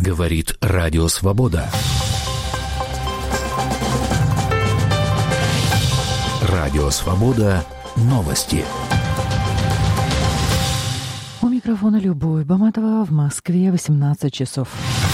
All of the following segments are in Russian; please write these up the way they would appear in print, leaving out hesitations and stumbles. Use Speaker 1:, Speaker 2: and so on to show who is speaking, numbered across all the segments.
Speaker 1: Говорит Радио Свобода. Радио Свобода. Новости.
Speaker 2: У микрофона Любовь Баматова, в Москве 18 часов.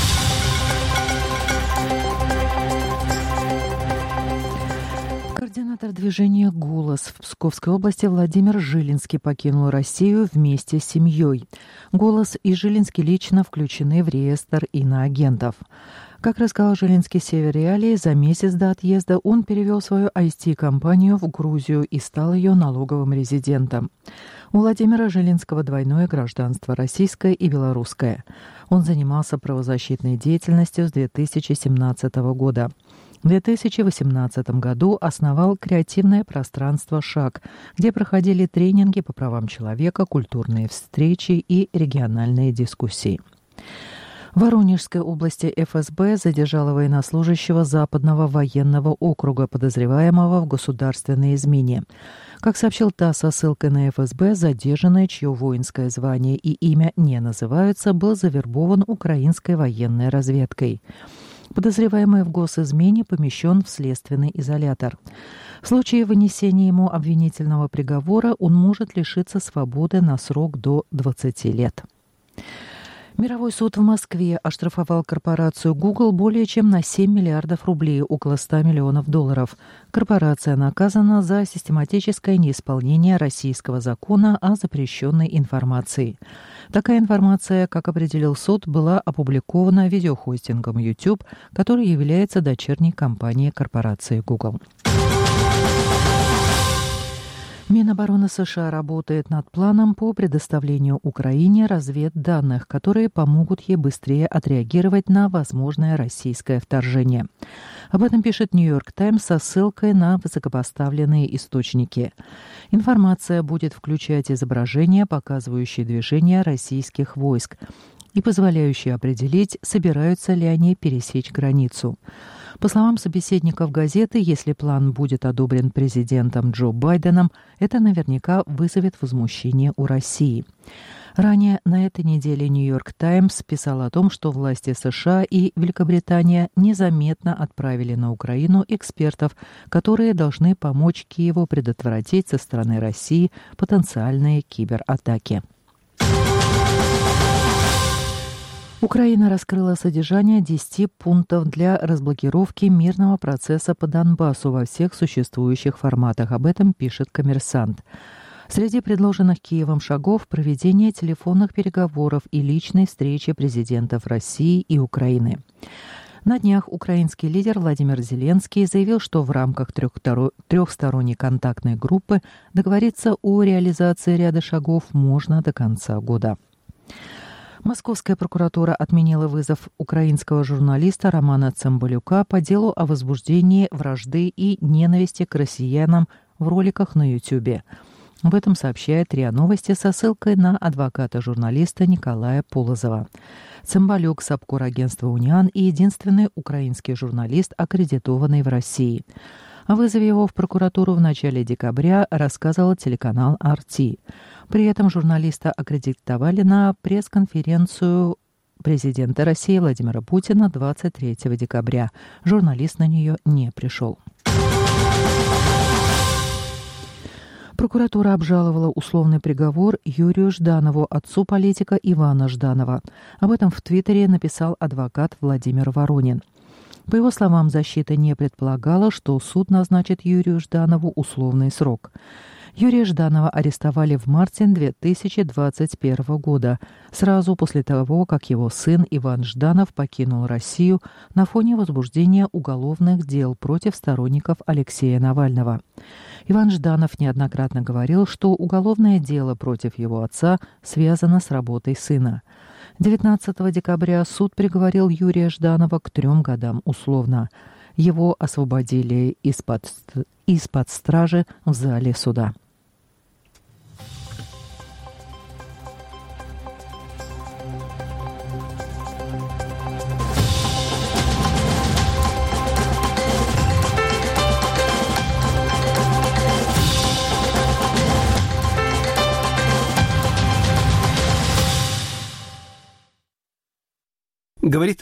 Speaker 2: Координатор движения «Голос» в Псковской области Владимир Жилинский покинул Россию вместе с семьей. «Голос» и Жилинский лично включены в реестр иноагентов. Как рассказал Жилинский Северреалии, за месяц до отъезда он перевел свою IT-компанию в Грузию и стал ее налоговым резидентом. У Владимира Жилинского двойное гражданство – российское и белорусское. Он занимался правозащитной деятельностью с 2017 года. В 2018 году основал креативное пространство «Шаг», где проходили тренинги по правам человека, культурные встречи и региональные дискуссии. В Воронежской области ФСБ задержала военнослужащего Западного военного округа, подозреваемого в государственной измене. Как сообщил ТАСС со ссылкой на ФСБ, задержанный, чье воинское звание и имя не называются, был завербован украинской военной разведкой. Подозреваемый в госизмене помещен в следственный изолятор. В случае вынесения ему обвинительного приговора он может лишиться свободы на срок до 20 лет. Мировой суд в Москве оштрафовал корпорацию Google более чем на 7 миллиардов рублей, около 100 миллионов долларов. Корпорация наказана за систематическое неисполнение российского закона о запрещенной информации. Такая информация, как определил суд, была опубликована видеохостингом YouTube, который является дочерней компанией корпорации Google. Минобороны США работает над планом по предоставлению Украине разведданных, которые помогут ей быстрее отреагировать на возможное российское вторжение. Об этом пишет «Нью-Йорк Таймс» со ссылкой на высокопоставленные источники. Информация будет включать изображения, показывающие движение российских войск и позволяющие определить, собираются ли они пересечь границу. По словам собеседников газеты, если план будет одобрен президентом Джо Байденом, это наверняка вызовет возмущение у России. Ранее на этой неделе «Нью-Йорк Таймс» писал о том, что власти США и Великобритания незаметно отправили на Украину экспертов, которые должны помочь Киеву предотвратить со стороны России потенциальные кибератаки. Украина раскрыла содержание 10 пунктов для разблокировки мирного процесса по Донбассу во всех существующих форматах. Об этом пишет «Коммерсант». Среди предложенных Киевом шагов – проведение телефонных переговоров и личной встречи президентов России и Украины. На днях украинский лидер Владимир Зеленский заявил, что в рамках трехсторонней контактной группы договориться о реализации ряда шагов можно до конца года. Московская прокуратура отменила вызов украинского журналиста Романа Цымбалюка по делу о возбуждении вражды и ненависти к россиянам в роликах на YouTube. Об этом сообщает РИА Новости со ссылкой на адвоката журналиста Николая Полозова. Цымбалюк – сабкор-агентства «Униан» и единственный украинский журналист, аккредитованный в России. О вызове его в прокуратуру в начале декабря рассказывал телеканал RT. При этом журналиста аккредитовали на пресс-конференцию президента России Владимира Путина 23 декабря. Журналист на нее не пришел. Прокуратура обжаловала условный приговор Юрию Жданову, отцу политика Ивана Жданова. Об этом в Твиттере написал адвокат Владимир Воронин. По его словам, защита не предполагала, что суд назначит Юрию Жданову условный срок. Юрия Жданова арестовали в марте 2021 года, сразу после того, как его сын Иван Жданов покинул Россию на фоне возбуждения уголовных дел против сторонников Алексея Навального. Иван Жданов неоднократно говорил, что уголовное дело против его отца связано с работой сына. 19 декабря суд приговорил Юрия Жданова к 3 годам условно. Его освободили из-под стражи в зале суда.
Speaker 1: Говорит